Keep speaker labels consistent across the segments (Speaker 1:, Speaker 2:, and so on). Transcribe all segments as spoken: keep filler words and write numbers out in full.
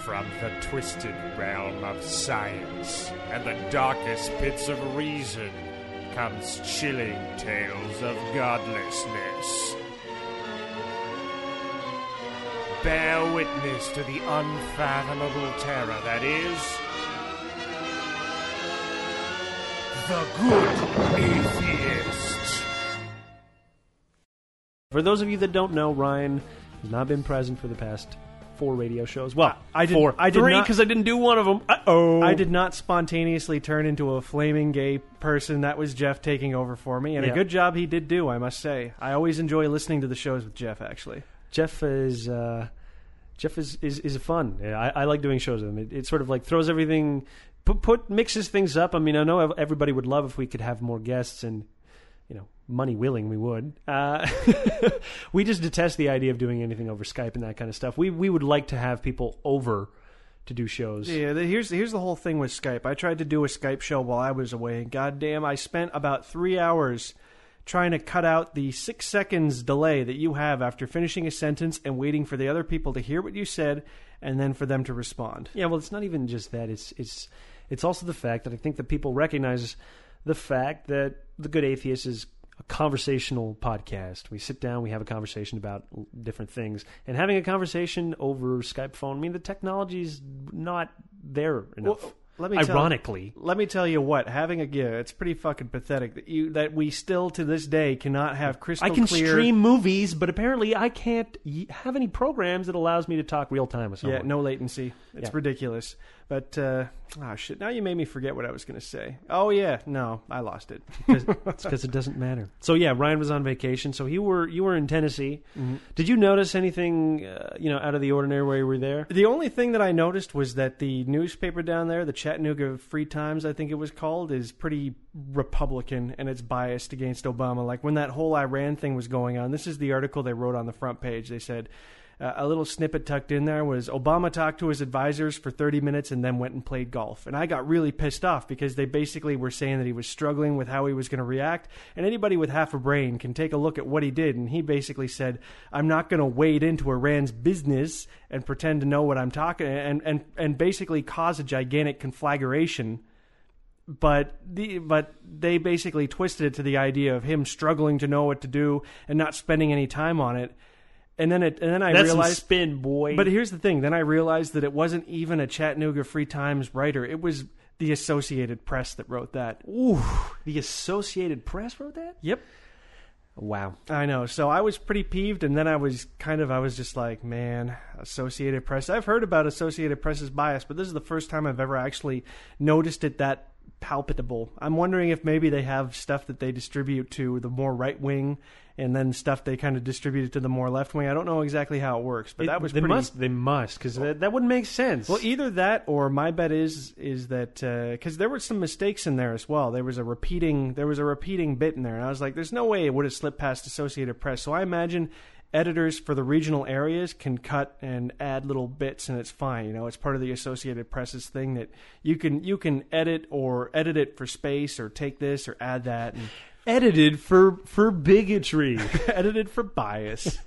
Speaker 1: From the twisted realm of science and the darkest pits of reason comes chilling tales of godlessness. Bear witness to the unfathomable terror that is the Good Atheist.
Speaker 2: For those of you that don't know, Ryan has not been present for the past four radio shows. Well,
Speaker 3: I did,
Speaker 2: four.
Speaker 3: I did
Speaker 2: Three,
Speaker 3: not-
Speaker 2: because I didn't do one of them. Uh-oh.
Speaker 3: I did not spontaneously turn into a flaming gay person. That was Jeff taking over for me, and
Speaker 2: Yeah.
Speaker 3: a good job he did do, I must say. I always enjoy listening to the shows with Jeff, actually.
Speaker 2: Jeff is uh, Jeff is, is, is fun. Yeah, I, I like doing shows with him. It, it sort of like throws everything, put, put mixes things up. I mean, I know everybody would love if we could have more guests, and you know, money willing, we would. Uh, we just detest the idea of doing anything over Skype and that kind of stuff. We we would like to have people over to do shows.
Speaker 3: Yeah, the, here's here's the whole thing with Skype. I tried to do a Skype show while I was away, and goddamn, I spent about three hours trying to cut out the six seconds delay that you have after finishing a sentence and waiting for the other people to hear what you said and then for them to respond.
Speaker 2: Yeah, well, it's not even just that. It's it's it's also the fact that I think that people recognize the fact that The Good Atheist is a conversational podcast. We sit down, we have a conversation about different things. And having a conversation over Skype phone, I mean, the technology's not there enough.
Speaker 3: Well, let me
Speaker 2: Ironically.
Speaker 3: Tell, let me tell you what, having a yeah, it's pretty fucking pathetic that you that we still to this day cannot have crystal
Speaker 2: I can
Speaker 3: clear.
Speaker 2: stream movies, but apparently I can't y- have any programs that allows me to talk real time with someone.
Speaker 3: Yeah, no latency. It's
Speaker 2: Yeah.
Speaker 3: ridiculous. But, uh, oh shit, now you made me forget what I was going to say. Oh yeah, no, I lost it.
Speaker 2: Because it doesn't matter. So yeah, Ryan was on vacation. So you were you were in Tennessee.
Speaker 3: Mm-hmm.
Speaker 2: Did you notice anything uh, you know out of the ordinary while you were there?
Speaker 3: The only thing that I noticed was that the newspaper down there, the Chattanooga Free Times, I think it was called, is pretty Republican, and it's biased against Obama. Like when that whole Iran thing was going on, this is the article they wrote on the front page. They said, Uh, a little snippet tucked in there was Obama talked to his advisors for thirty minutes and then went and played golf. And I got really pissed off because they basically were saying that he was struggling with how he was going to react. And anybody with half a brain can take a look at what he did. And he basically said, I'm not going to wade into Iran's business and pretend to know what I'm talking and, and, and basically cause a gigantic conflagration. But the but they basically twisted it to the idea of him struggling to know what to do and not spending any time on it. And then it, and then I
Speaker 2: That's
Speaker 3: realized,
Speaker 2: some spin, boy.
Speaker 3: But here's the thing: then I realized that it wasn't even a Chattanooga Free Times writer; it was the Associated Press that wrote that.
Speaker 2: Ooh, the Associated Press wrote that?
Speaker 3: Yep.
Speaker 2: Wow.
Speaker 3: I know. So I was pretty peeved, and then I was kind of, I was just like, man, Associated Press. I've heard about Associated Press's bias, but this is the first time I've ever actually noticed it that palpable. I'm wondering if maybe they have stuff that they distribute to the more right wing, and then stuff they kind of distribute to the more left wing. I don't know exactly how it works, but
Speaker 2: It-
Speaker 3: that was
Speaker 2: they
Speaker 3: pretty.
Speaker 2: must they must because that, that wouldn't make sense.
Speaker 3: Well, either that or my bet is is that because there were some mistakes in there as well. There was a repeating there was a repeating bit in there, and I was like, "There's no way it would have slipped past Associated Press." So I imagine editors for the regional areas can cut and add little bits, and it's fine. You know, it's part of the Associated Press's thing that you can you can edit or edit it for space or take this or add that. And,
Speaker 2: edited for for bigotry.
Speaker 3: edited for bias.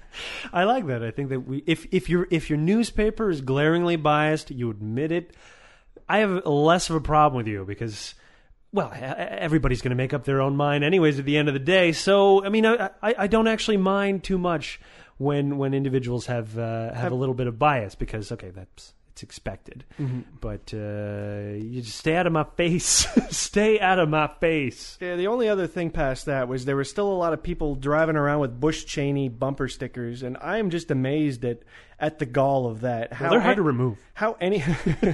Speaker 2: I like that. I think that we if if your if your newspaper is glaringly biased, you admit it. I have less of a problem with you because, well, everybody's going to make up their own mind anyways at the end of the day. So, I mean, I I, I don't actually mind too much when when individuals have uh, have, have a little bit of bias because okay, that's it's expected. Mm-hmm. But uh, you just stay out of my face. Stay out of my face.
Speaker 3: Yeah, the only other thing past that was there were still a lot of people driving around with Bush Cheney bumper stickers, and I am just amazed at at the gall of that. How
Speaker 2: well, they're hard
Speaker 3: an-
Speaker 2: to remove.
Speaker 3: How any,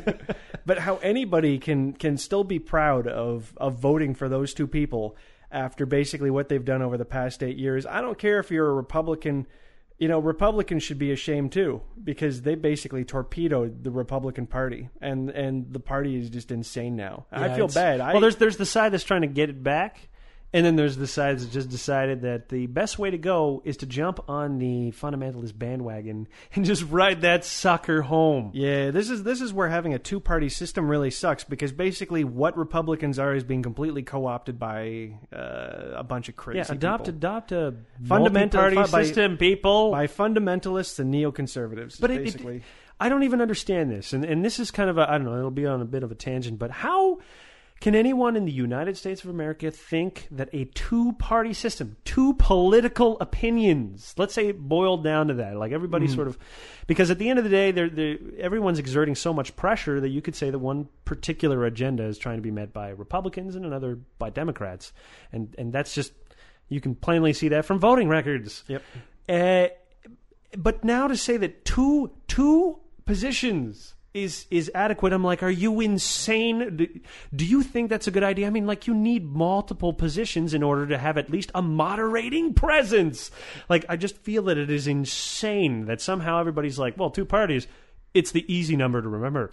Speaker 3: but how anybody can can still be proud of of voting for those two people after basically what they've done over the past eight years. I don't care if you're a Republican. You know, Republicans should be ashamed too because they basically torpedoed the Republican Party, and, and the party is just insane now.
Speaker 2: Yeah,
Speaker 3: I feel
Speaker 2: it's-
Speaker 3: bad. I,
Speaker 2: well, there's there's the side that's trying to get it back, And then there's the sides that just decided that the best way to go is to jump on the fundamentalist bandwagon and just ride that sucker home.
Speaker 3: Yeah, this is this is where having a two-party system really sucks, because basically what Republicans are is being completely co-opted by uh, a bunch of crazy
Speaker 2: Yeah, adopt
Speaker 3: people.
Speaker 2: adopt a
Speaker 3: Fundamental-
Speaker 2: multi-party
Speaker 3: by-
Speaker 2: system, people.
Speaker 3: By fundamentalists and neoconservatives,
Speaker 2: But it-
Speaker 3: basically.
Speaker 2: it, I don't even understand this, and and this is kind of a I don't know. It'll be on a bit of a tangent, but how can anyone in the United States of America think that a two-party system, two political opinions, let's say it boiled down to that, like everybody mm. sort of, because at the end of the day, they're, they're, everyone's exerting so much pressure that you could say that one particular agenda is trying to be met by Republicans and another by Democrats, and and that's just, you can plainly see that from voting records.
Speaker 3: Yep.
Speaker 2: Uh, but now to say that two two positions is is adequate, I'm like, are you insane? Do, do you think that's a good idea? I mean, like, you need multiple positions in order to have at least a moderating presence. Like, I just feel that it is insane that somehow everybody's like, well, two parties, it's the easy number to remember.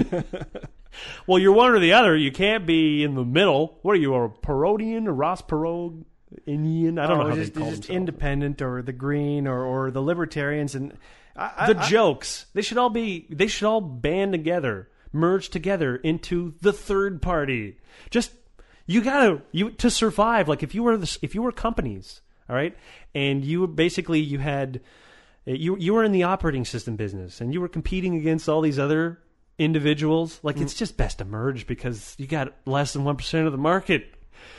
Speaker 2: Well, you're one or the other. You can't be in the middle. What are you, a Perodian, a Ross Perot? Indian? I don't
Speaker 3: oh,
Speaker 2: know how
Speaker 3: just,
Speaker 2: they call
Speaker 3: just
Speaker 2: themselves.
Speaker 3: Independent or the Green or, or the Libertarians, and I,
Speaker 2: the
Speaker 3: I,
Speaker 2: jokes. They should all be. They should all band together, merge together into the third party. Just you gotta you to survive. Like if you were the, if you were companies, all right, and you basically you had you you were in the operating system business, and you were competing against all these other individuals. Like mm. it's just best to merge because you got less than one percent of the market.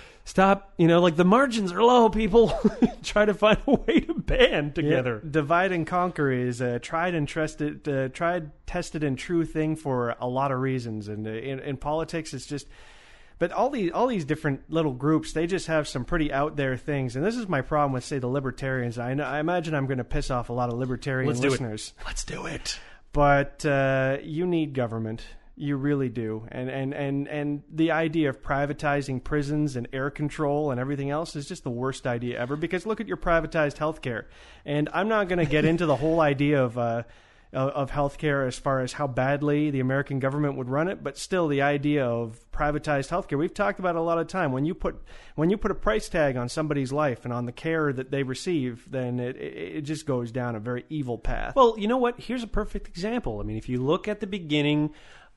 Speaker 2: Stop, you know, like the margins are low, people. Try to find a way to band together.
Speaker 3: Yeah, divide and conquer is a tried and trusted, uh, tried, tested, and true thing for a lot of reasons. And uh, in, in politics, it's just, but all these all these different little groups, they just have some pretty out there things. And this is my problem with, say, the Libertarians. I know, I imagine I'm going to piss off a lot of Libertarian
Speaker 2: Let's
Speaker 3: listeners.
Speaker 2: Do it. Let's do it.
Speaker 3: But uh, you need government. You really do. And, and, and, and the idea of privatizing prisons and air control and everything else is just the worst idea ever, because look at your privatized healthcare. And I'm not going to get into the whole idea of uh, of healthcare as far as how badly the American government would run it, but still the idea of privatized healthcare, we've talked about it a lot of time. When you put when you put a price tag on somebody's life and on the care that they receive, then it, it, it just goes down a very evil path.
Speaker 2: Well, you know what? Here's a perfect example. I mean, if you look at the beginning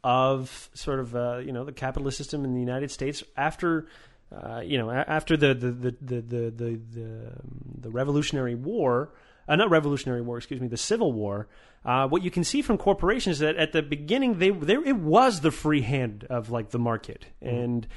Speaker 2: of sort of uh, you know the capitalist system in the United States after uh, you know after the the the the the the, the, the Revolutionary War, uh, not Revolutionary War, excuse me, the Civil War. Uh, what you can see from corporations is that at the beginning they there it was the free hand of like the market, mm-hmm. and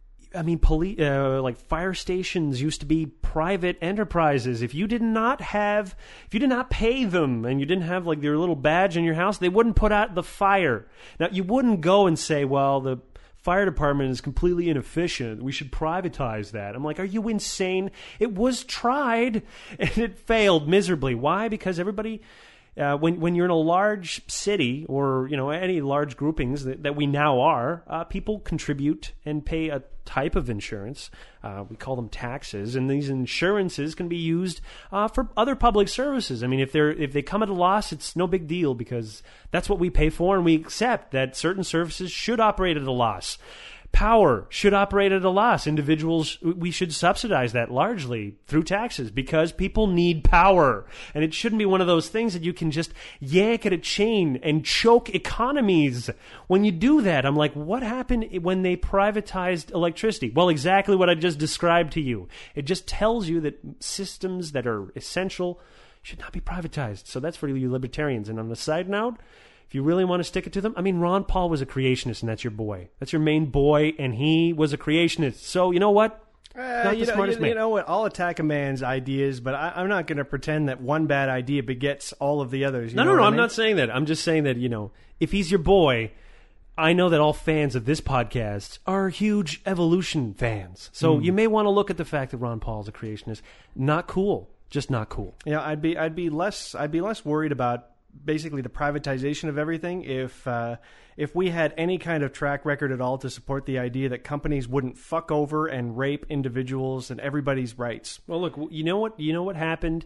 Speaker 2: I mean, poli- uh, like fire stations used to be private enterprises. If you did not have, if you did not pay them, and you didn't have like their little badge in your house, they wouldn't put out the fire. Now, you wouldn't go and say, "Well, the fire department is completely inefficient. We should privatize that." I'm like, "Are you insane?" It was tried, and it failed miserably. Why? Because everybody. Uh, when when you're in a large city or you know any large groupings that, that we now are, uh, people contribute and pay a type of insurance. Uh, we call them taxes, and these insurances can be used uh, for other public services. I mean, if they're if they come at a loss, it's no big deal because that's what we pay for, and we accept that certain services should operate at a loss. Power should operate at a loss. Individuals, we should subsidize that largely through taxes because people need power. And it shouldn't be one of those things that you can just yank at a chain and choke economies. When you do that, I'm like, what happened when they privatized electricity? Well, exactly what I just described to you. It just tells you that systems that are essential should not be privatized. So that's for you libertarians. And on the side note, if you really want to stick it to them, I mean, Ron Paul was a creationist, and that's your boy. That's your main boy, and he was a creationist. So, you know what?
Speaker 3: Uh,
Speaker 2: not
Speaker 3: you,
Speaker 2: the
Speaker 3: know,
Speaker 2: smartest
Speaker 3: you,
Speaker 2: man.
Speaker 3: you know what? I'll attack a man's ideas, but I, I'm not going to pretend that one bad idea begets all of the others. You
Speaker 2: no,
Speaker 3: know
Speaker 2: no, no,
Speaker 3: what I
Speaker 2: I'm
Speaker 3: mean?
Speaker 2: not saying that. I'm just saying that, you know, if he's your boy, I know that all fans of this podcast are huge evolution fans. So mm. you may want to look at the fact that Ron Paul's a creationist. Not cool. Just not cool.
Speaker 3: Yeah, I'd be, I'd be less, I'd be less worried about basically the privatization of everything if uh, if we had any kind of track record at all to support the idea that companies wouldn't fuck over and rape individuals and everybody's rights.
Speaker 2: Well, look, you know what you know what happened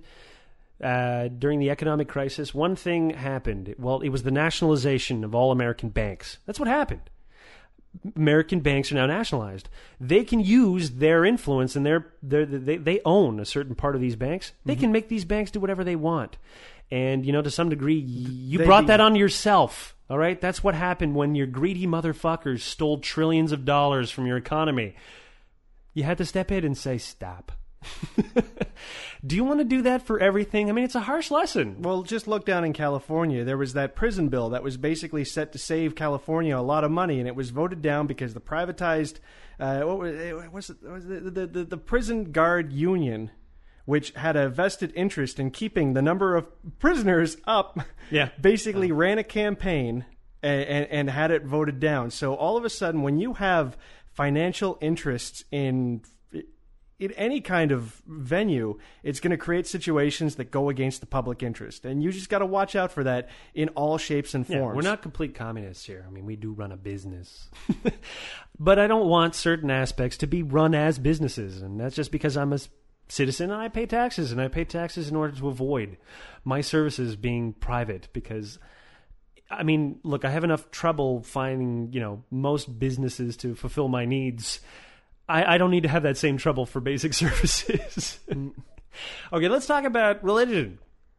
Speaker 2: uh, during the economic crisis? One thing happened. Well, it was the nationalization of all American banks. That's what happened. American banks are now nationalized. They can use their influence and their, their they they own a certain part of these banks. They mm-hmm. can make these banks do whatever they want. And, you know, to some degree, you they, brought that on yourself. All right? That's what happened when your greedy motherfuckers stole trillions of dollars from your economy. You had to step in and say, stop. Do you want to do that for everything? I mean, it's a harsh lesson.
Speaker 3: Well, just look down in California. There was that prison bill that was basically set to save California a lot of money, and it was voted down because the privatized, uh, what was it, was it, was the, the, the, the prison guard union, which had a vested interest in keeping the number of prisoners up,
Speaker 2: yeah.
Speaker 3: basically oh. ran a campaign and, and, and had it voted down. So all of a sudden, when you have financial interests in in any kind of venue, it's going to create situations that go against the public interest. And you just got to watch out for that in all shapes and forms.
Speaker 2: Yeah, we're not complete communists here. I mean, we do run a business. But I don't want certain aspects to be run as businesses. And that's just because I'm a citizen and I pay taxes. And I pay taxes in order to avoid my services being private. Because, I mean, look, I have enough trouble finding, you know, most businesses to fulfill my needs. I, I don't need to have that same trouble for basic services. Okay, let's talk about religion.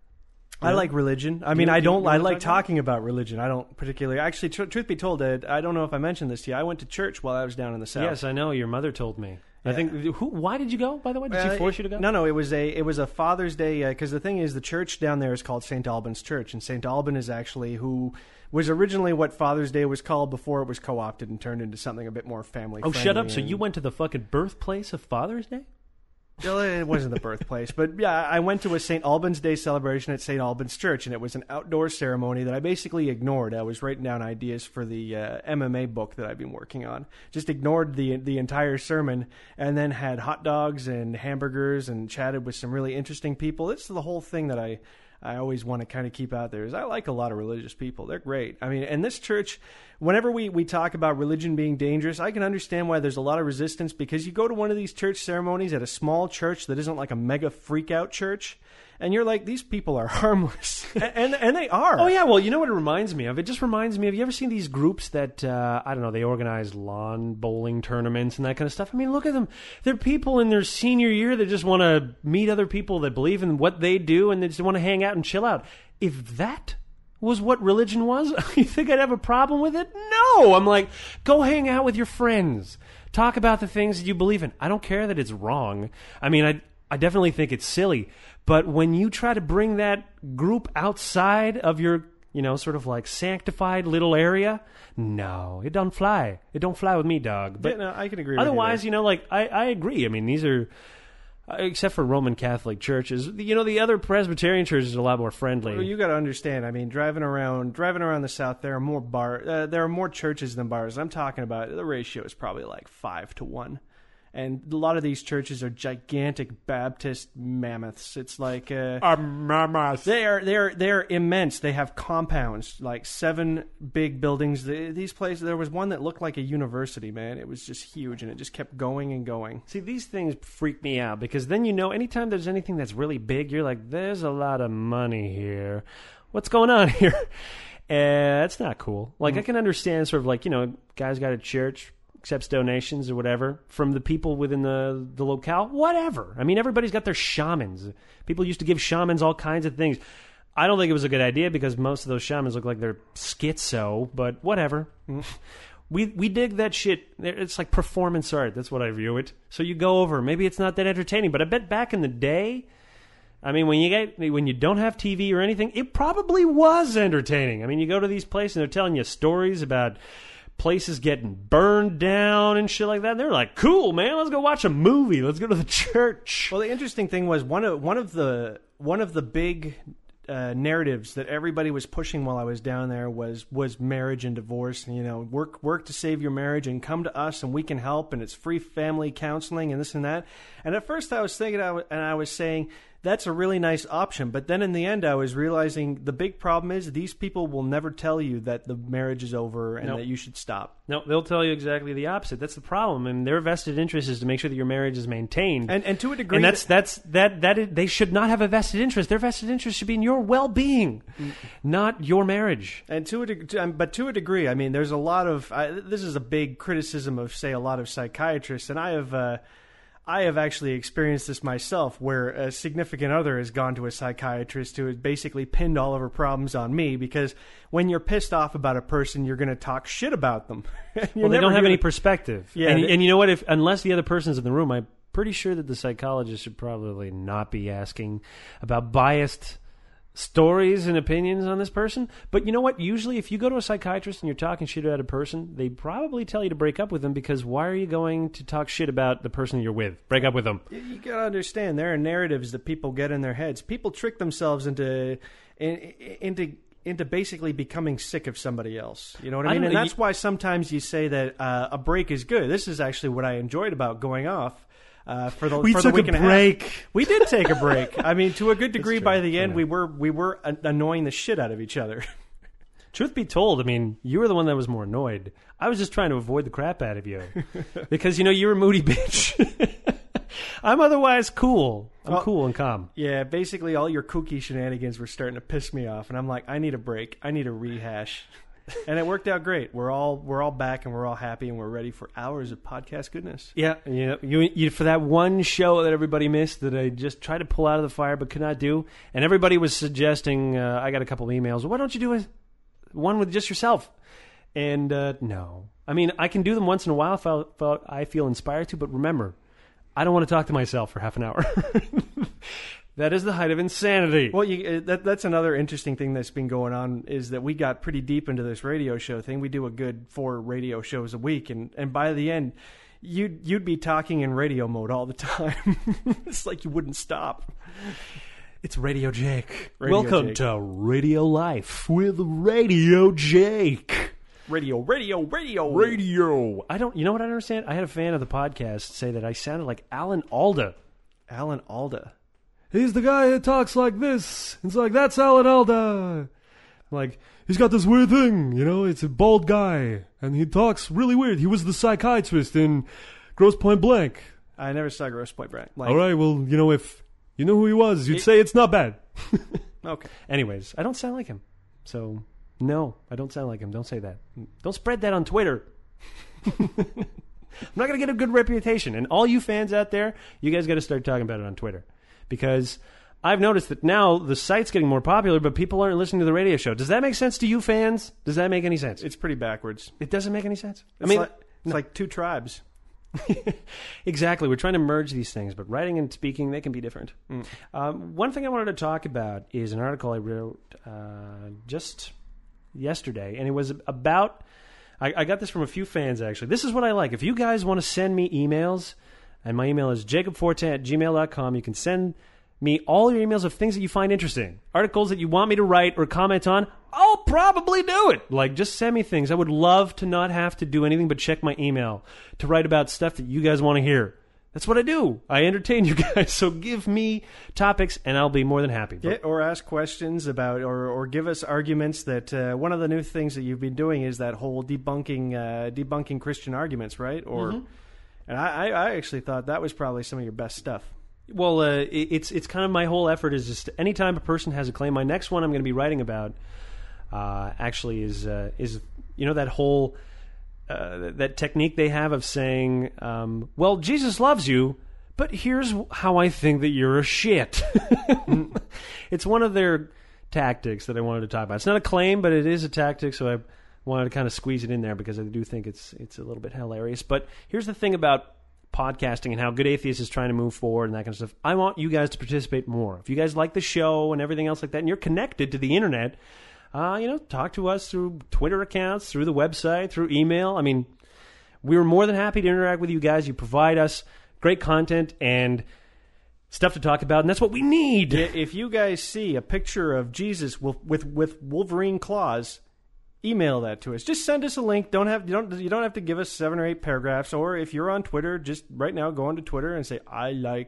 Speaker 3: I yeah. like religion. I mean, you, I don't. I like talk talking about? about religion. I don't particularly. Actually, tr- truth be told, Ed, I don't know if I mentioned this to you. I went to church while I was down in the South.
Speaker 2: Yes, I know. Your mother told me. Yeah. I think. Who? Why did you go? By the way, did uh, she force you to go?
Speaker 3: No, no. It was a. It was a Father's Day because uh, the thing is, the church down there is called Saint Albans Church, and Saint Alban is actually who was originally what Father's Day was called before it was co-opted and turned into something a bit more family.
Speaker 2: Oh, shut up! So you went to the fucking birthplace of Father's Day?
Speaker 3: Well, it wasn't the birthplace, but yeah, I went to a Saint Albans Day celebration at Saint Albans Church, and it was an outdoor ceremony that I basically ignored. I was writing down ideas for the uh, M M A book that I've been working on. Just ignored the the entire sermon, and then had hot dogs and hamburgers and chatted with some really interesting people. It's the whole thing that I I always want to kind of keep out there is I like a lot of religious people. They're great. I mean, and this church, whenever we, we talk about religion being dangerous, I can understand why there's a lot of resistance because you go to one of these church ceremonies at a small church that isn't like a mega freak out church, and you're like, these people are harmless. and, and and they are.
Speaker 2: Oh, yeah. Well, you know what it reminds me of? It just reminds me of, you ever seen these groups that, uh, I don't know, they organize lawn bowling tournaments and that kind of stuff? I mean, look at them. They're people in their senior year that just want to meet other people that believe in what they do and they just want to hang out and chill out. If that was what religion was, you think I'd have a problem with it? No! I'm like, go hang out with your friends. Talk about the things that you believe in. I don't care that it's wrong. I mean, I I definitely think it's silly. But when you try to bring that group outside of your, you know, sort of like sanctified little area, no, it don't fly. It don't fly with me, dog. But
Speaker 3: yeah, no, I can agree
Speaker 2: otherwise,
Speaker 3: with you,
Speaker 2: you know, like, I, I agree. I mean, these are, uh, except for Roman Catholic churches, you know, the other Presbyterian churches are a lot more friendly.
Speaker 3: Well, you got to understand, I mean, driving around driving around the South, there are more bar, uh, there are more churches than bars. I'm talking about, the ratio is probably like five to one. And a lot of these churches are gigantic Baptist mammoths. It's like uh,
Speaker 1: a mammoth.
Speaker 3: They are they are they are immense. They have compounds, like seven big buildings. The, these places. There was one that looked like a university. Man, it was just huge, and it just kept going and going.
Speaker 2: See, these things freak me out because then you know, anytime there's anything that's really big, you're like, there's a lot of money here. What's going on here? Uh, that's not cool. Like, mm. I can understand sort of like, you know, guys got a church, accepts donations or whatever from the people within the, the locale, whatever. I mean, everybody's got their shamans. People used to give shamans all kinds of things. I don't think it was a good idea because most of those shamans look like they're schizo, but whatever. we we dig that shit. It's like performance art. That's what I view it. So you go over. Maybe it's not that entertaining, but I bet back in the day, I mean, when you get when you don't have T V or anything, it probably was entertaining. I mean, you go to these places and they're telling you stories about places getting burned down and shit like that. They're like, cool, man, let's go watch a movie. Let's go to the church.
Speaker 3: Well, the interesting thing was one of one of the one of the big uh, narratives that everybody was pushing while I was down there was was marriage and divorce. And, you know, work work to save your marriage and come to us and we can help, and it's free family counseling and this and that. And at first I was thinking, I w- and I was saying, that's a really nice option. But then in the end, I was realizing the big problem is these people will never tell you that the marriage is over and
Speaker 2: Nope.
Speaker 3: that you should stop.
Speaker 2: No, they'll tell you exactly the opposite. That's the problem, and their vested interest is to make sure that your marriage is maintained.
Speaker 3: And and to a degree,
Speaker 2: And that's that's that that is, they should not have a vested interest. Their vested interest should be in your well-being, not your marriage.
Speaker 3: And to a deg- um, but to a degree, I mean, there's a lot of I, this is a big criticism of, say, a lot of psychiatrists, and I have uh, I have actually experienced this myself, where a significant other has gone to a psychiatrist who has basically pinned all of her problems on me, because when you're pissed off about a person, you're going to talk shit about them.
Speaker 2: Well, they don't have
Speaker 3: gonna,
Speaker 2: any perspective.
Speaker 3: Yeah,
Speaker 2: and,
Speaker 3: they,
Speaker 2: and you know what? If unless the other person's in the room, I'm pretty sure that the psychologist should probably not be asking about biased stories and opinions on this person. But you know what? Usually if you go to a psychiatrist and you're talking shit about a person, they probably tell you to break up with them, because why are you going to talk shit about the person you're with? Break up with them.
Speaker 3: You, you got to understand, there are narratives that people get in their heads. People trick themselves into in, into into basically becoming sick of somebody else. You know what I
Speaker 2: I
Speaker 3: mean?
Speaker 2: don't
Speaker 3: And
Speaker 2: know,
Speaker 3: that's
Speaker 2: you-
Speaker 3: why sometimes you say that uh, a break is good. This is actually what I enjoyed about going off. Uh, for the
Speaker 2: We
Speaker 3: for
Speaker 2: took
Speaker 3: the week
Speaker 2: a
Speaker 3: and a
Speaker 2: break.
Speaker 3: half. We did take a break. I mean, to a good degree,
Speaker 2: true.
Speaker 3: by the end,
Speaker 2: Yeah.
Speaker 3: we were we were a- annoying the shit out of each other.
Speaker 2: Truth be told, I mean, you were the one that was more annoyed. I was just trying to avoid the crap out of you. Because, you know, you're a moody bitch. I'm otherwise cool. I'm
Speaker 3: Well-
Speaker 2: cool and calm.
Speaker 3: Yeah, basically all your kooky shenanigans were starting to piss me off, and I'm like, I need a break. I need a rehash. And it worked out great. We're all we're all back, and we're all happy, and we're ready for hours of podcast goodness.
Speaker 2: Yeah, yeah. You, you for that one show that everybody missed that I just tried to pull out of the fire but could not do, and everybody was suggesting. Uh, I got a couple of emails. Why don't you do a, one with just yourself? And uh, no, I mean I can do them once in a while if I, if I feel inspired to. But remember, I don't want to talk to myself for half an hour. That is the height of insanity.
Speaker 3: Well, you, uh, that, that's another interesting thing that's been going on, is that we got pretty deep into this radio show thing. We do a good four radio shows a week, and, and by the end, you'd, you'd be talking in radio mode all the time. It's like you wouldn't stop.
Speaker 2: It's Radio Jake.
Speaker 3: Radio
Speaker 2: Welcome
Speaker 3: Jake.
Speaker 2: to Radio Life with Radio Jake.
Speaker 3: Radio, radio, radio.
Speaker 2: Radio. I don't. You know what I don't understand? I had a fan of the podcast say that I sounded like Alan Alda.
Speaker 3: Alan Alda.
Speaker 2: He's the guy that talks like this. It's like, that's Alan Alda. Like, he's got this weird thing, you know, it's a bald guy, and he talks really weird. He was the psychiatrist in Grosse Point Blank.
Speaker 3: I never saw Grosse Point Blank. Like,
Speaker 2: All right, well, you know, if you know who he was, you'd
Speaker 3: It-
Speaker 2: say it's not bad.
Speaker 3: Okay.
Speaker 2: Anyways, I don't sound like him. So, no, I don't sound like him. Don't say that. Don't spread that on Twitter. I'm not going to get a good reputation. And all you fans out there, you guys got to start talking about it on Twitter. Because I've noticed that now the site's getting more popular, but people aren't listening to the radio show. Does that make sense to you fans? Does that make any sense?
Speaker 3: It's pretty backwards.
Speaker 2: It doesn't make any sense.
Speaker 3: It's
Speaker 2: I mean,
Speaker 3: like, it's like two tribes.
Speaker 2: exactly. We're trying to merge these things, but writing and speaking, they can be different.
Speaker 3: Mm.
Speaker 2: Um, one thing I wanted to talk about is an article I wrote uh, just yesterday, and it was about... I, I got this from a few fans, actually. This is what I like. If you guys want to send me emails, and my email is jacob forte at gmail dot com, you can send me all your emails of things that you find interesting. Articles that you want me to write or comment on, I'll probably do it. Like, just send me things. I would love to not have to do anything but check my email to write about stuff that you guys want to hear. That's what I do. I entertain you guys. So give me topics, and I'll be more than happy.
Speaker 3: Yeah, or ask questions about, or, or give us arguments that uh, one of the new things that you've been doing is that whole debunking uh, debunking Christian arguments, right? Or,
Speaker 2: Mhm.
Speaker 3: and I, I actually thought that was probably some of your best stuff.
Speaker 2: Well, uh, it, it's it's kind of my whole effort is just anytime a person has a claim. My next one I'm going to be writing about uh, actually is uh, is you know that whole uh, that technique they have of saying, um, well, Jesus loves you, but here's how I think that you're a shit. It's one of their tactics that I wanted to talk about. It's not a claim, but it is a tactic, so I wanted to kind of squeeze it in there because I do think it's it's a little bit hilarious. But here's the thing about podcasting and how Good Atheist is trying to move forward and that kind of stuff. I want you guys to participate more. If you guys like the show and everything else like that, and you're connected to the internet, uh, you know, talk to us through Twitter accounts, through the website, through email. I mean, we're more than happy to interact with you guys. You provide us great content and stuff to talk about, and that's what we need.
Speaker 3: Yeah, if you guys see a picture of Jesus with with, with Wolverine claws, email that to us. Just send us a link. Don't have you don't you don't have to give us seven or eight paragraphs. Or if you're on Twitter, just right now go onto Twitter and say I like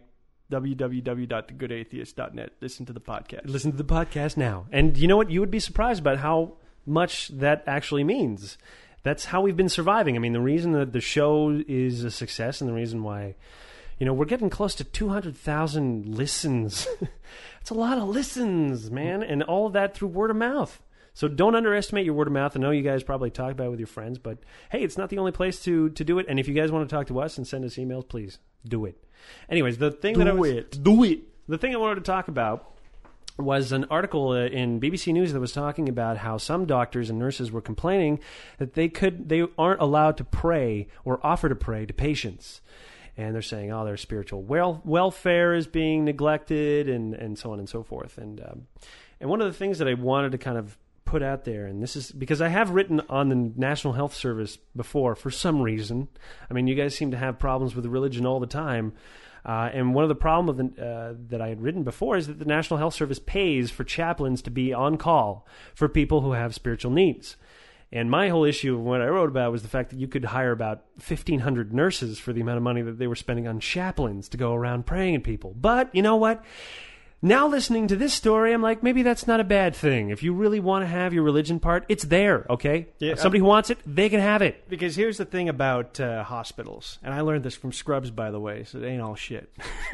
Speaker 3: w w w dot the good atheist dot net. Listen to the podcast.
Speaker 2: Listen to the podcast now. And you know what? You would be surprised about how much that actually means. That's how we've been surviving. I mean, the reason that the show is a success and the reason why, you know, we're getting close to two hundred thousand listens. It's a lot of listens, man. And all of that through word of mouth. So don't underestimate your word of mouth. I know you guys probably talk about it with your friends, but hey, it's not the only place to, to do it. And if you guys want to talk to us and send us emails, please do it. Anyways, the thing
Speaker 3: do
Speaker 2: that I was...
Speaker 3: it.
Speaker 2: Do it. The thing I wanted to talk about was an article uh, in B B C News that was talking about how some doctors and nurses were complaining that they could they aren't allowed to pray or offer to pray to patients. And they're saying, oh, their spiritual wel- welfare is being neglected and, and so on and so forth. And um, and one of the things that I wanted to kind of put out there, and this is because I have written on the National Health Service before for some reason. I mean, you guys seem to have problems with religion all the time. Uh, and one of the problems uh, that I had written before is that the National Health Service pays for chaplains to be on call for people who have spiritual needs. And my whole issue of what I wrote about was the fact that you could hire about fifteen hundred nurses for the amount of money that they were spending on chaplains to go around praying at people. But you know what? Now listening to this story, I'm like, maybe that's not a bad thing. If you really want to have your religion part, it's there, okay?
Speaker 3: Yeah,
Speaker 2: if somebody
Speaker 3: um,
Speaker 2: who wants it, they can have it.
Speaker 3: Because here's the thing about uh, hospitals, and I learned this from Scrubs, by the way, so it ain't all shit.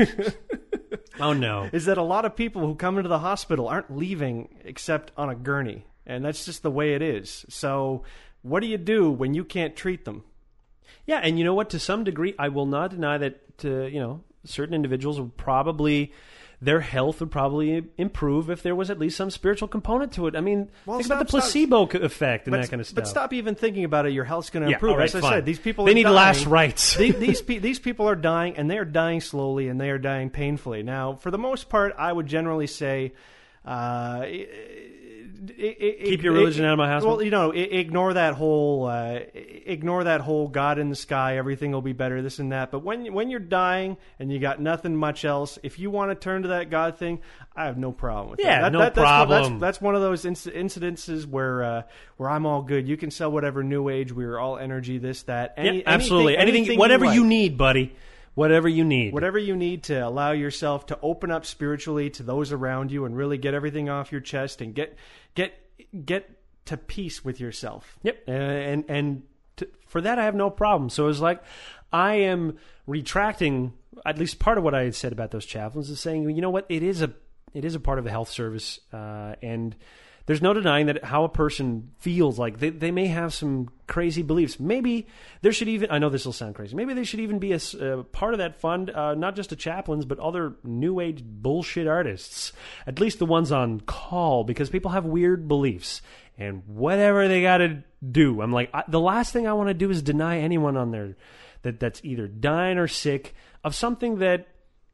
Speaker 2: Oh, no.
Speaker 3: Is that a lot of people who come into the hospital aren't leaving except on a gurney, and that's just the way it is. So what do you do when you can't treat them?
Speaker 2: Yeah, and you know what? To some degree, I will not deny that, to, you know, certain individuals would probably... their health would probably improve if there was at least some spiritual component to it. I mean,
Speaker 3: well,
Speaker 2: think
Speaker 3: stop,
Speaker 2: about the placebo
Speaker 3: stop.
Speaker 2: effect and
Speaker 3: but,
Speaker 2: that kind of stuff.
Speaker 3: But stop even thinking about it. Your health's going to
Speaker 2: yeah,
Speaker 3: improve.
Speaker 2: right,
Speaker 3: As I
Speaker 2: fine.
Speaker 3: said, these people
Speaker 2: they
Speaker 3: are
Speaker 2: need
Speaker 3: dying.
Speaker 2: last rites.
Speaker 3: these these, pe- these people are dying, and they are dying slowly, and they are dying painfully. Now, for the most part, I would generally say... Uh, it, it,
Speaker 2: Keep your religion
Speaker 3: it,
Speaker 2: out of my house.
Speaker 3: Well, you know, ignore that whole, uh, ignore that whole God in the sky. Everything will be better. This and that. But when when you're dying and you got nothing much else, if you want to turn to that God thing, I have no problem with
Speaker 2: yeah,
Speaker 3: that. that
Speaker 2: no
Speaker 3: that, that's
Speaker 2: problem.
Speaker 3: One, that's, that's one of those inc- incidences where uh, where I'm all good. You can sell whatever New Age. We're all energy. This that. Any,
Speaker 2: yeah, absolutely.
Speaker 3: Anything,
Speaker 2: anything,
Speaker 3: anything
Speaker 2: whatever
Speaker 3: you,
Speaker 2: you
Speaker 3: like.
Speaker 2: need, buddy. Whatever you need.
Speaker 3: Whatever you need to allow yourself to open up spiritually to those around you and really get everything off your chest and get get get to peace with yourself.
Speaker 2: Yep. Uh, and and to, for that, I have no problem. So it's like I am retracting at least part of what I had said about those chaplains is saying, you know what, it is a it is a part of the health service, uh, and there's no denying that how a person feels. Like they, they may have some crazy beliefs. Maybe there should even, I know this will sound crazy, maybe they should even be a, a part of that fund, uh, not just to chaplains, but other new age bullshit artists. At least the ones on call, because people have weird beliefs. And whatever they got to do, I'm like, I, the last thing I want to do is deny anyone on there that, that's either dying or sick of something that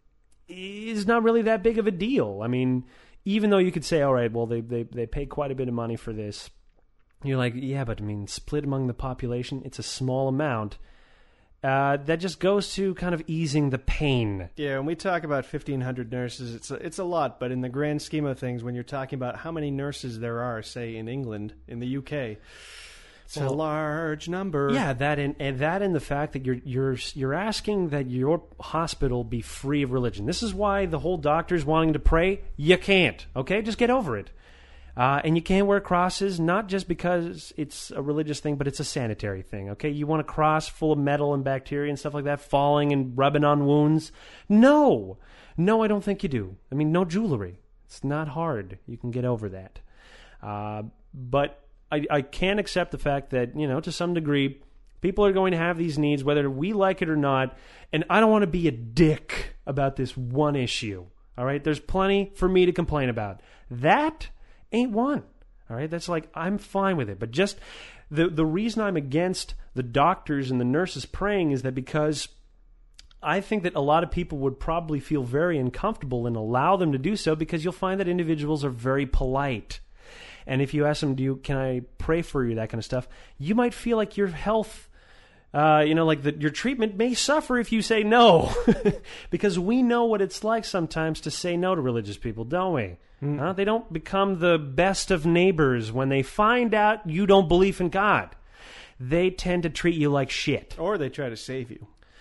Speaker 2: is not really that big of a deal. I mean... even though you could say, all right, well, they, they, they pay quite a bit of money for this. You're like, yeah, but I mean, split among the population, it's a small amount. Uh, that just goes to kind of easing the pain.
Speaker 3: Yeah, when we talk about fifteen hundred nurses, it's a, it's a lot. But in the grand scheme of things, when you're talking about how many nurses there are, say, in England, in the U K... it's well, a large number.
Speaker 2: Yeah, that and, and that and the fact that you're you're you're asking that your hospital be free of religion. This is why the whole doctors wanting to pray. You can't. Okay, just get over it. Uh, and you can't wear crosses, not just because it's a religious thing, but it's a sanitary thing. Okay, you want a cross full of metal and bacteria and stuff like that, falling and rubbing on wounds? No, no, I don't think you do. I mean, no jewelry. It's not hard. You can get over that. Uh, but. I, I can't accept the fact that, you know, to some degree, people are going to have these needs, whether we like it or not, and I don't want to be a dick about this one issue, all right? There's plenty for me to complain about. That ain't one, all right? That's like, I'm fine with it, but just the, the reason I'm against the doctors and the nurses praying is that because I think that a lot of people would probably feel very uncomfortable and allow them to do so because you'll find that individuals are very polite. And if you ask them, do you, can I pray for you, that kind of stuff, you might feel like your health, uh, you know, like the, your treatment may suffer if you say no. Because we know what it's like sometimes to say no to religious people, don't we? Mm. Uh, they don't become the best of neighbors when they find out you don't believe in God. They tend to treat you like shit.
Speaker 3: Or they try to save you.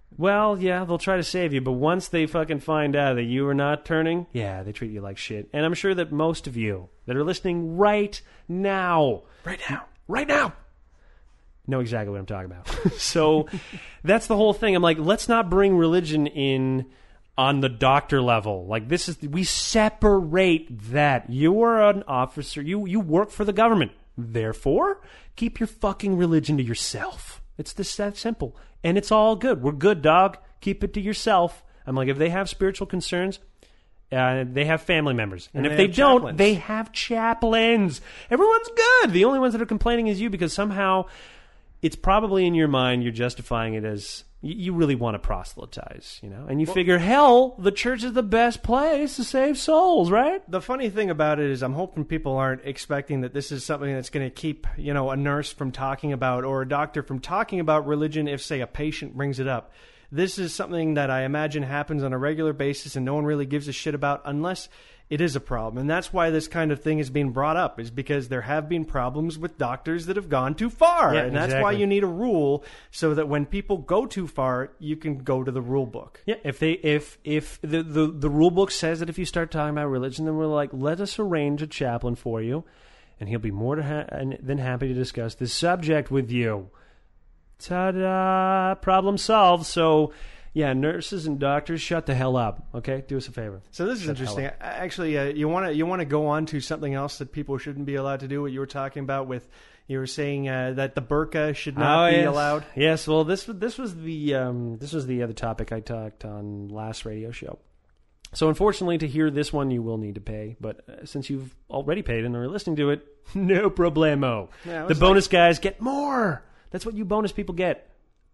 Speaker 2: Well, yeah, they'll try to save you, but once they fucking find out that you are not turning, yeah, they treat you like shit. And I'm sure that most of you that are listening right now,
Speaker 3: Right now.
Speaker 2: right now, know exactly what I'm talking about. So that's the whole thing. I'm like, let's not bring religion in on the doctor level. Like, this is, we separate that. You are an officer. You, you work for the government. Therefore, keep your fucking religion to yourself. It's this that simple. And it's all good. We're good, dog. Keep it to yourself. I'm like, if they have spiritual concerns, uh, they have family members. And,
Speaker 3: And
Speaker 2: if
Speaker 3: they
Speaker 2: they
Speaker 3: have
Speaker 2: don't,
Speaker 3: chaplains.
Speaker 2: they have chaplains. Everyone's good. The only ones that are complaining is you, because somehow it's probably in your mind you're justifying it as you, you really want to proselytize, you know? And you
Speaker 3: Well-
Speaker 2: figure, hell, the church is the best place to save souls, right?
Speaker 3: The funny thing about it is I'm hoping people aren't expecting that this is something that's going to keep, you know, a nurse from talking about or a doctor from talking about religion if, say, a patient brings it up. This is something that I imagine happens on a regular basis and no one really gives a shit about unless it is a problem. And that's why this kind of thing is being brought up, is because there have been problems with doctors that have gone too far.
Speaker 2: Yeah,
Speaker 3: and that's why
Speaker 2: exactly.
Speaker 3: you need a rule so that when people go too far, you can go to the rule book.
Speaker 2: Yeah, if they if if the, the, the rule book says that if you start talking about religion, then we're like, let us arrange a chaplain for you, and he'll be more to ha- than happy to discuss this subject with you. Ta-da! Problem solved. So, yeah, nurses and doctors, shut the hell up. Okay, do us a favor.
Speaker 3: So this is
Speaker 2: Shut the hell
Speaker 3: interesting. Actually, uh, you want to you want to go on to something else that people shouldn't be allowed to do. What you were talking about with you were saying uh, that the burqa should not
Speaker 2: Oh,
Speaker 3: be
Speaker 2: yes.
Speaker 3: allowed.
Speaker 2: Yes. Well, this this was the um, this was the other topic I talked on last radio show. So unfortunately, to hear this one, you will need to pay. But uh, since you've already paid and are listening to it, no problemo.
Speaker 3: Yeah, it
Speaker 2: the
Speaker 3: was
Speaker 2: bonus guys get more. That's what you bonus people get.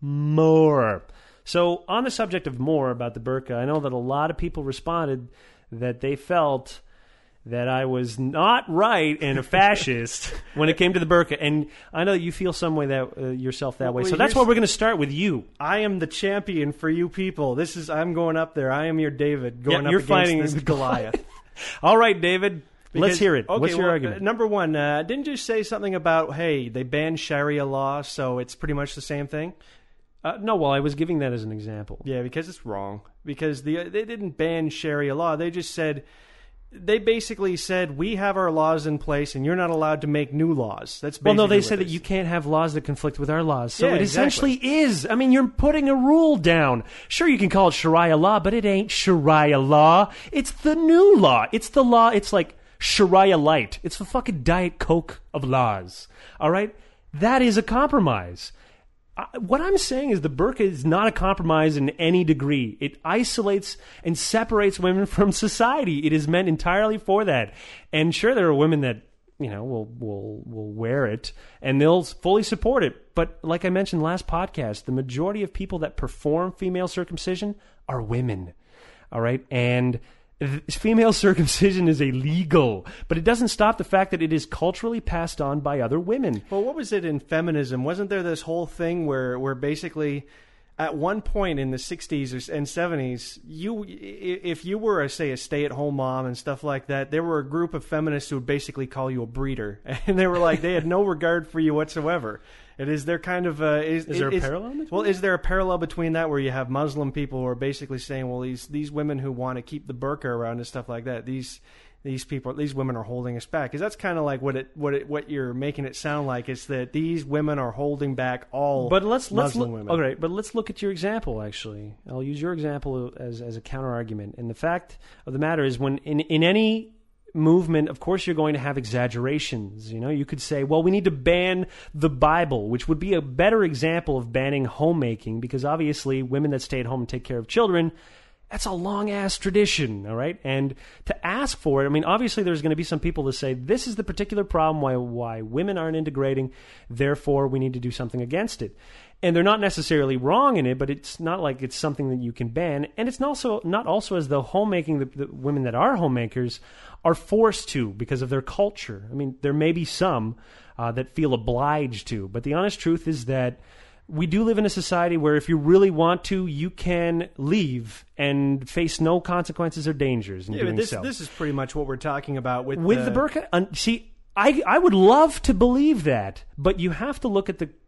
Speaker 2: More. So on the subject of more about the burqa, I know that a lot of people responded that they felt that I was not right and a fascist when it came to the burqa. And I know you feel some way that uh, yourself that way.
Speaker 3: Well,
Speaker 2: So that's
Speaker 3: here's-
Speaker 2: why we're going to start with you.
Speaker 3: I am the champion for you people. This is I'm going up there. I am your David going
Speaker 2: Yeah,
Speaker 3: up
Speaker 2: you're
Speaker 3: against
Speaker 2: fighting
Speaker 3: this Goliath.
Speaker 2: All right, David. Let's
Speaker 3: Because-
Speaker 2: hear it.
Speaker 3: Okay,
Speaker 2: What's your
Speaker 3: well,
Speaker 2: argument?
Speaker 3: uh, number one, uh, didn't you say something about, hey, they banned Sharia law, so it's pretty much the same thing?
Speaker 2: Uh, no, well, I was giving that as an example.
Speaker 3: Yeah, because it's wrong. Because the they didn't ban Sharia law. They just said, they basically said, we have our laws in place and you're not allowed to make new laws. That's basically
Speaker 2: Well, no, they
Speaker 3: what
Speaker 2: said
Speaker 3: it
Speaker 2: that
Speaker 3: is.
Speaker 2: you can't have laws that conflict with our laws. So
Speaker 3: Yeah,
Speaker 2: it
Speaker 3: exactly.
Speaker 2: essentially is. I mean, you're putting a rule down. Sure, you can call it Sharia law, but it ain't Sharia law. It's the new law. It's the law. It's like Sharia light. It's the fucking Diet Coke of laws. All right? That is a compromise. I, what I'm saying is the burqa is not a compromise in any degree. It isolates and separates women from society. It is meant entirely for that. And sure, there are women that, you know, will will will wear it and they'll fully support it. But like I mentioned last podcast, the majority of people that perform female circumcision are women. All right? And female circumcision is illegal, but it doesn't stop the fact that it is culturally passed on by other women.
Speaker 3: Well, what was it in feminism? Wasn't there this whole thing where, where basically at one point in the sixties and seventies, you, if you were, a, say, a stay-at-home mom and stuff like that, there were a group of feminists who would basically call you a breeder. And they were like, they had no regard for you whatsoever. It is there kind of uh, is,
Speaker 2: Is there a
Speaker 3: is-
Speaker 2: parallel between
Speaker 3: Well, is there a parallel between that where you have Muslim people who are basically saying, well, these these women who want to keep the burqa around and stuff like that, these these people, these women are holding us back? Because that's kind of like what it what it what you're making it sound like. It's that these women are holding back all
Speaker 2: But let's let's
Speaker 3: Muslim
Speaker 2: look.
Speaker 3: women.
Speaker 2: All right, but let's look at your example. Actually, I'll use your example as as a counter argument. And the fact of the matter is, when in in any movement, of course, you're going to have exaggerations. You know, you could say, well, we need to ban the Bible, which would be a better example of banning homemaking, because obviously women that stay at home and take care of children, that's a long-ass tradition, all right? And to ask for it, I mean, obviously there's going to be some people that say, this is the particular problem why why women aren't integrating, therefore we need to do something against it. And they're not necessarily wrong in it, but it's not like it's something that you can ban. And it's also not also as though homemaking, the, the women that are homemakers are forced to because of their culture. I mean, there may be some uh, that feel obliged to, but the honest truth is that we do live in a society where if you really want to, you can leave and face no consequences or dangers in
Speaker 3: Yeah,
Speaker 2: doing
Speaker 3: but this
Speaker 2: so.
Speaker 3: this is pretty much what we're talking about with
Speaker 2: With the burqa, un- see, I I would love to believe that, but you have to look at the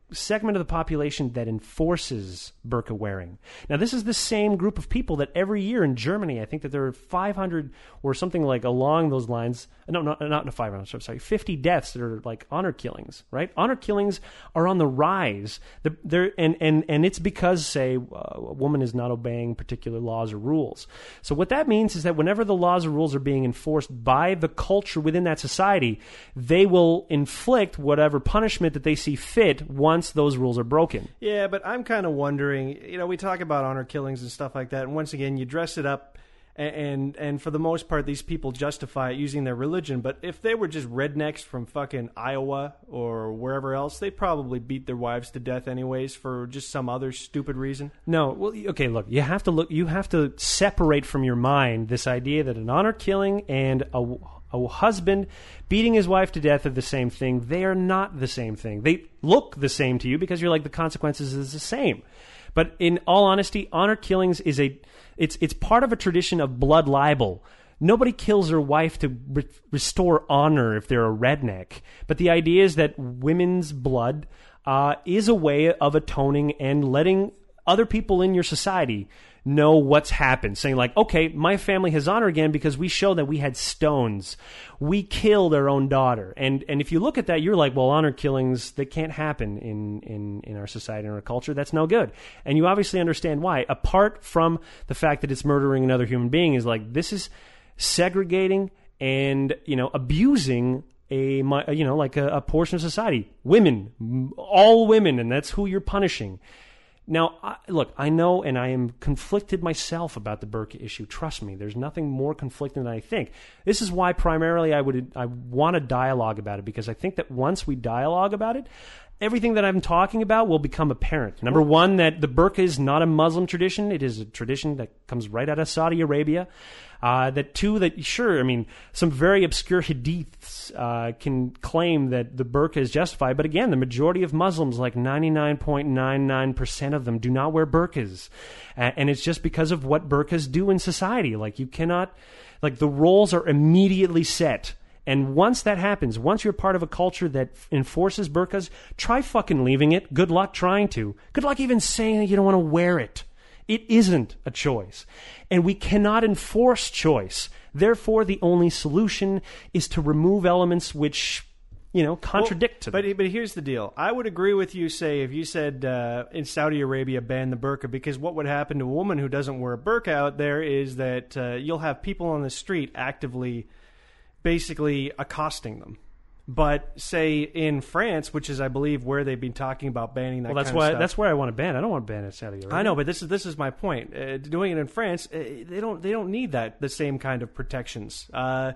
Speaker 2: segment of the population that enforces burqa wearing. Now, this is the same group of people that every year in Germany, I think that there are five hundred or something like along those lines. No, not not five hundred. I'm sorry, fifty deaths that are like honor killings. Right? Honor killings are on the rise. The, they're, and and and it's because, say, uh, a woman is not obeying particular laws or rules. So what that means is that whenever the laws or rules are being enforced by the culture within that society, they will inflict whatever punishment that they see fit once those rules are broken.
Speaker 3: Yeah, but I'm kind of wondering, you know, we talk about honor killings and stuff like that, and once again, you dress it up, and, and and for the most part, these people justify it using their religion, but if they were just rednecks from fucking Iowa or wherever else, they'd probably beat their wives to death anyways for just some other stupid reason.
Speaker 2: No, well, okay, look, you have to look, you have to separate from your mind this idea that an honor killing and a A husband beating his wife to death are the same thing. They are not the same thing. They look the same to you because you're like, the consequences is the same. But in all honesty, honor killings is a it's it's part of a tradition of blood libel. Nobody kills their wife to re- restore honor if they're a redneck. But the idea is that women's blood uh, is a way of atoning and letting other people in your society know what's happened, saying like, okay, my family has honor again because we show that we had stones. We killed our own daughter. And and if you look at that, you're like, well, honor killings, they can't happen in, in, in our society and our culture. That's no good. And you obviously understand why. Apart from the fact that it's murdering another human being, is like, this is segregating and, you know, abusing a, you know, like a, a portion of society. Women, all women, and that's who you're punishing. Now, I, look, I know, and I am conflicted myself about the burqa issue. Trust me, there's nothing more conflicting than I think. This is why primarily I would I want a dialogue about it, because I think that once we dialogue about it, everything that I'm talking about will become apparent. Number one, that the burqa is not a Muslim tradition. It is a tradition that comes right out of Saudi Arabia. Uh, that two, that sure, I mean, some very obscure hadiths uh, can claim that the burqa is justified. But again, the majority of Muslims, like ninety-nine point nine nine percent of them, do not wear burqas. Uh, and it's just because of what burqas do in society. Like, you cannot, like, the roles are immediately set. And once that happens, once you're part of a culture that enforces burqas, try fucking leaving it. Good luck trying to. Good luck even saying that you don't want to wear it. It isn't a choice. And we cannot enforce choice. Therefore, the only solution is to remove elements which, you know, contradict to
Speaker 3: well,
Speaker 2: them.
Speaker 3: But, but here's the deal. I would agree with you, say, if you said uh, in Saudi Arabia, ban the burqa, because what would happen to a woman who doesn't wear a burqa out there is that uh, you'll have people on the street actively basically accosting them. But say in France, which is, I believe, where they've been talking about banning that
Speaker 2: well, that's
Speaker 3: kind
Speaker 2: why
Speaker 3: of stuff.
Speaker 2: that's where I want to ban. I don't want to ban it in Saudi Arabia.
Speaker 3: I know, but this is this is my point. Uh, doing it in France, uh, they don't they don't need that the same kind of protections. Uh,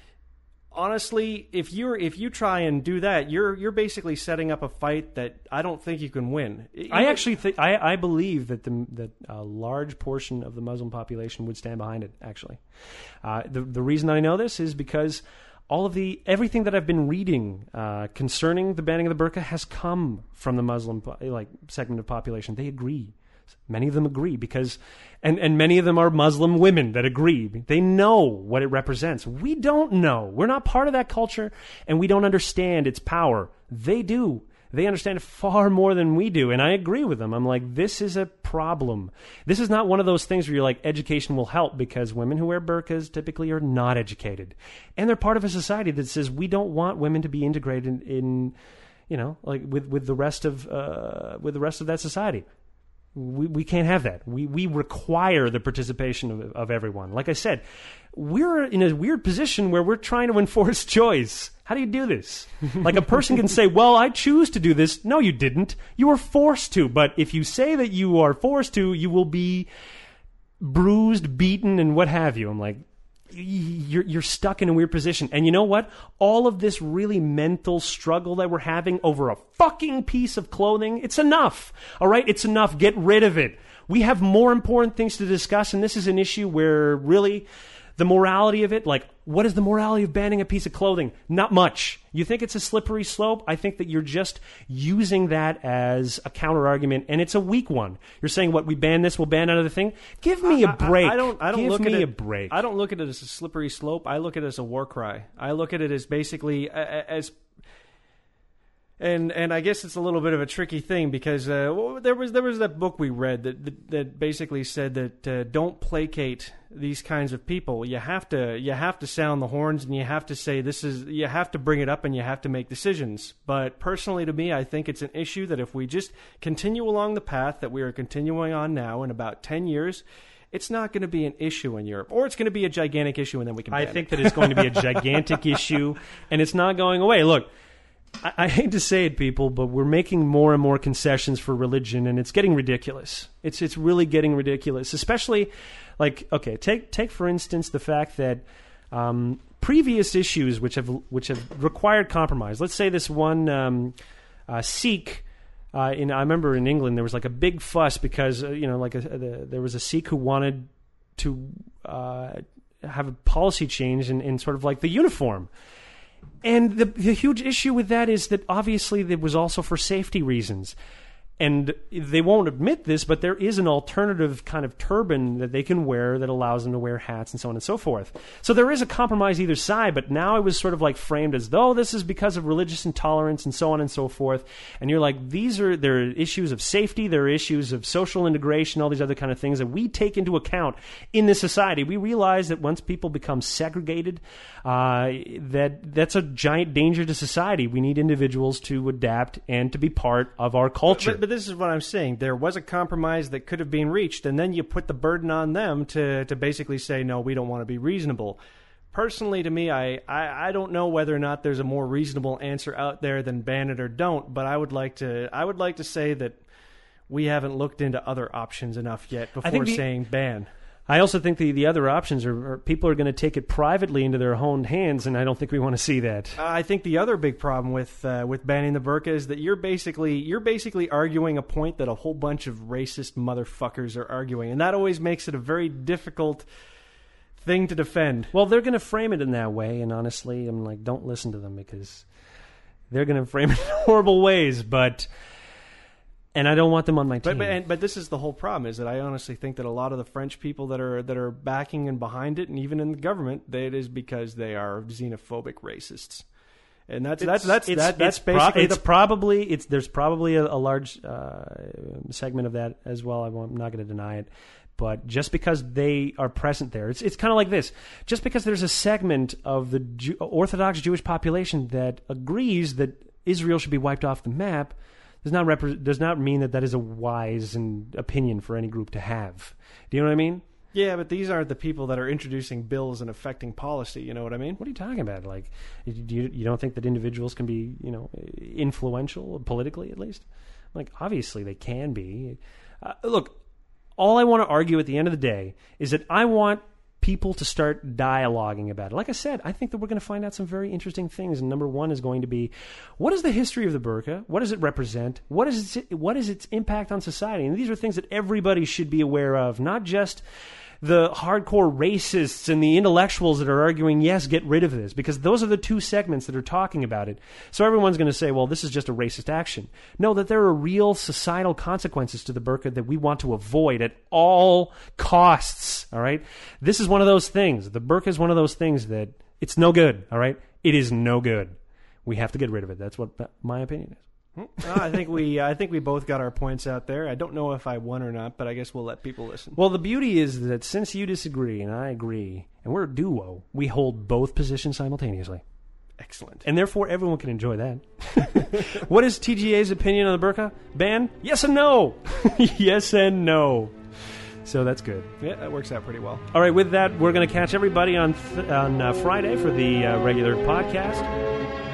Speaker 3: honestly, if you're if you try and do that, you're you're basically setting up a fight that I don't think you can win. You
Speaker 2: I actually think I, I believe that the that a large portion of the Muslim population would stand behind it. Actually, uh, the the reason I know this is because all of the everything that I've been reading uh, concerning the banning of the burqa has come from the Muslim like segment of population. They agree. Many of them agree because, and, and many of them are Muslim women that agree. They know what it represents. We don't know. We're not part of that culture, and we don't understand its power. They do. They understand it far more than we do, and I agree with them. I'm like, this is a problem. This is not one of those things where you're like, education will help, because women who wear burqas typically are not educated. And they're part of a society that says we don't want women to be integrated in, in you know, like with, with the rest of uh, with the rest of that society. We we can't have that. We we require the participation of, of everyone. Like I said, we're in a weird position where we're trying to enforce choice. How do you do this? Like, a person can say, well, I choose to do this. No, you didn't. You were forced to. But if you say that you are forced to, you will be bruised, beaten, and what have you. I'm like, you're you're stuck in a weird position. And you know what? All of this really mental struggle that we're having over a fucking piece of clothing, it's enough. All right? It's enough. Get rid of it. We have more important things to discuss, and this is an issue where really the morality of it, like, what is the morality of banning a piece of clothing? Not much. You think it's a slippery slope? I think that you're just using that as a counter-argument, and it's a weak one. You're saying, what, we ban this, we'll ban another thing? Give me a break.
Speaker 3: I, I, I don't, I don't
Speaker 2: Give
Speaker 3: look
Speaker 2: me
Speaker 3: at it,
Speaker 2: a break.
Speaker 3: I don't look at it as a slippery slope. I look at it as a war cry. I look at it as basically, as And and I guess it's a little bit of a tricky thing because uh, well, there was there was that book we read that that, that basically said that uh, don't placate these kinds of people. You have to you have to sound the horns, and you have to say this is you have to bring it up, and you have to make decisions. But personally, to me, I think it's an issue that if we just continue along the path that we are continuing on now, in about ten years, it's not going to be an issue in Europe, or it's going to be a gigantic issue, and then we can.
Speaker 2: I
Speaker 3: ban
Speaker 2: think
Speaker 3: it.
Speaker 2: that it's going to be a gigantic issue, and it's not going away. Look. I, I hate to say it, people, but we're making more and more concessions for religion, and it's getting ridiculous. It's it's really getting ridiculous, especially, like, okay, take take for instance the fact that um, previous issues which have which have required compromise. Let's say this one um, uh, Sikh. Uh, in I remember in England there was like a big fuss because uh, you know like a, the, there was a Sikh who wanted to uh, have a policy change in, in sort of like the uniform. And the, the huge issue with that is that obviously it was also for safety reasons. And they won't admit this, but there is an alternative kind of turban that they can wear that allows them to wear hats and so on and so forth. So there is a compromise either side, but now it was sort of like framed as though this is because of religious intolerance and so on and so forth. And you're like, these are, there are issues of safety, there are issues of social integration, all these other kind of things that we take into account in this society. We realize that once people become segregated, uh, that that's a giant danger to society. We need individuals to adapt and to be part of our culture.
Speaker 3: But, but this is what I'm saying. There was a compromise that could have been reached, and then you put the burden on them to, to basically say, no, we don't want to be reasonable. Personally, to me, I, I, I don't know whether or not there's a more reasonable answer out there than ban it or don't, but I would like to I would like to say that we haven't looked into other options enough yet before
Speaker 2: the,
Speaker 3: saying ban.
Speaker 2: I also think the, the other options are, are people are going to take it privately into their own hands, and I don't think we want to see that.
Speaker 3: Uh, I think the other big problem with uh, with banning the burqa is that you're basically you're basically arguing a point that a whole bunch of racist motherfuckers are arguing, and that always makes it a very difficult thing to defend.
Speaker 2: Well, they're going to frame it in that way, and honestly, I'm like, don't listen to them because they're going to frame it in horrible ways, but... And I don't want them on my team.
Speaker 3: But, but, and, but this is the whole problem, is that I honestly think that a lot of the French people that are that are backing and behind it, and even in the government, that it is because they are xenophobic racists. And that's
Speaker 2: it's,
Speaker 3: that's that's
Speaker 2: it's,
Speaker 3: that, that's
Speaker 2: it's
Speaker 3: basically
Speaker 2: pro- it's
Speaker 3: the,
Speaker 2: probably it's there's probably a, a large uh, segment of that as well. I'm not going to deny it. But just because they are present there, it's it's kind of like this. Just because there's a segment of the Jew, Orthodox Jewish population that agrees that Israel should be wiped off the map, does not repre- does not mean that that is a wise and opinion for any group to have. Do you know what I mean?
Speaker 3: Yeah, but these aren't the people that are introducing bills and affecting policy. You know what I mean?
Speaker 2: What are you talking about? Like, you you don't think that individuals can be, you know, influential politically, at least? Like, obviously they can be. Uh, look, all I want to argue at the end of the day is that I want people to start dialoguing about it. Like I said, I think that we're going to find out some very interesting things. And number one is going to be, what is the history of the burqa? What does it represent? What is its, what is its impact on society? And these are things that everybody should be aware of, not just the hardcore racists and the intellectuals that are arguing, yes, get rid of this, because those are the two segments that are talking about it. So everyone's going to say, well, this is just a racist action. No, that there are real societal consequences to the burqa that we want to avoid at all costs, all right? This is one of those things. The burqa is one of those things that it's no good, all right? It is no good. We have to get rid of it. That's what my opinion is.
Speaker 3: Well, I think we I think we both got our points out there. I don't know if I won or not, but I guess we'll let people listen.
Speaker 2: Well, the beauty is that since you disagree and I agree, and we're a duo, we hold both positions simultaneously.
Speaker 3: Excellent.
Speaker 2: And therefore, everyone can enjoy that. What is T G A's opinion on the burqa ban? Yes and no. Yes and no. So that's good.
Speaker 3: Yeah, that works out pretty well.
Speaker 2: All right, with that, we're going to catch everybody on th- on uh, Friday for the uh, regular podcast.